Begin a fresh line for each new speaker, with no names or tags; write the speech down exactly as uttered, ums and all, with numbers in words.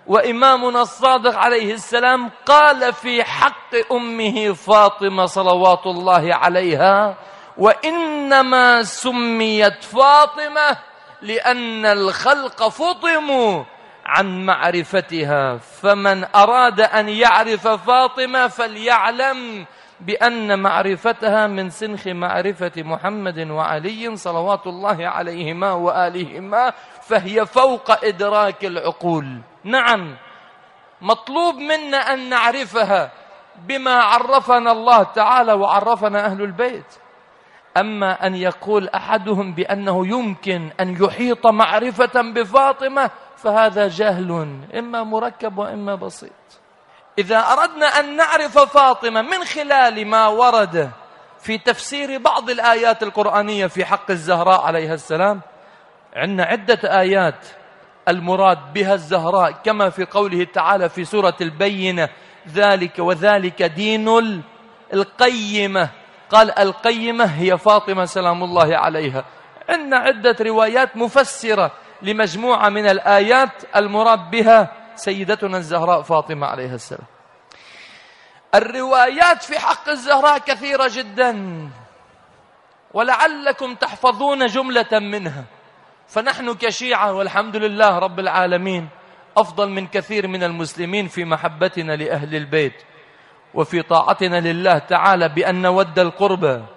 وإمامنا الصادق عليه السلام قال في حق أمه فاطمة صلوات الله عليها: وإنما سميت فاطمة لأن الخلق فطموا عن معرفتها، فمن أراد أن يعرف فاطمة فليعلم بأن معرفتها من سنخ معرفة محمد وعلي صلوات الله عليهما وآلهما، فهي فوق إدراك العقول. نعم، مطلوب منا أن نعرفها بما عرفنا الله تعالى وعرفنا أهل البيت. أما أن يقول أحدهم بأنه يمكن أن يحيط معرفة بفاطمة فهذا جهل إما مركب وإما بسيط. إذا أردنا أن نعرف فاطمة من خلال ما ورد في تفسير بعض الآيات القرآنية في حق الزهراء عليها السلام، عندنا عدة آيات المراد بها الزهراء، كما في قوله تعالى في سورة البينة: ذلك وذلك دين القيمة. قال القيمة هي فاطمة سلام الله عليها. عندنا عدة روايات مفسرة لمجموعة من الآيات المراد بها سيدتنا الزهراء فاطمة عليها السلام. الروايات في حق الزهراء كثيرة جدا، ولعلكم تحفظون جملة منها. فنحن كشيعة والحمد لله رب العالمين أفضل من كثير من المسلمين في محبتنا لأهل البيت وفي طاعتنا لله تعالى بأن نود القربى